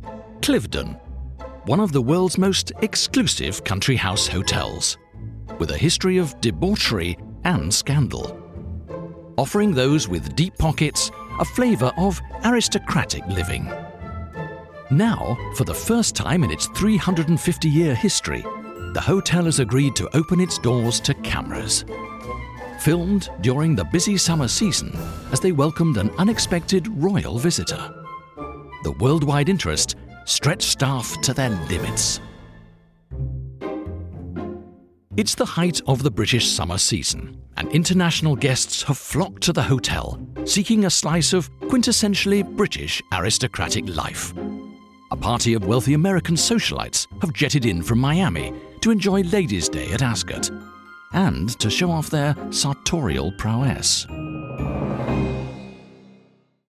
Cliveden, one of the world's most exclusive country house hotels, with a history of debauchery and scandal, offering those with deep pockets a flavour of aristocratic living. Now, for the first time in its 350-year history, the hotel has agreed to open its doors to cameras. Filmed during the busy summer season as they welcomed an unexpected royal visitor. The worldwide interest stretched staff to their limits. It's the height of the British summer season, and international guests have flocked to the hotel, seeking a slice of quintessentially British aristocratic life. A party of wealthy American socialites have jetted in from Miami to enjoy Ladies' Day at Ascot, and to show off their sartorial prowess.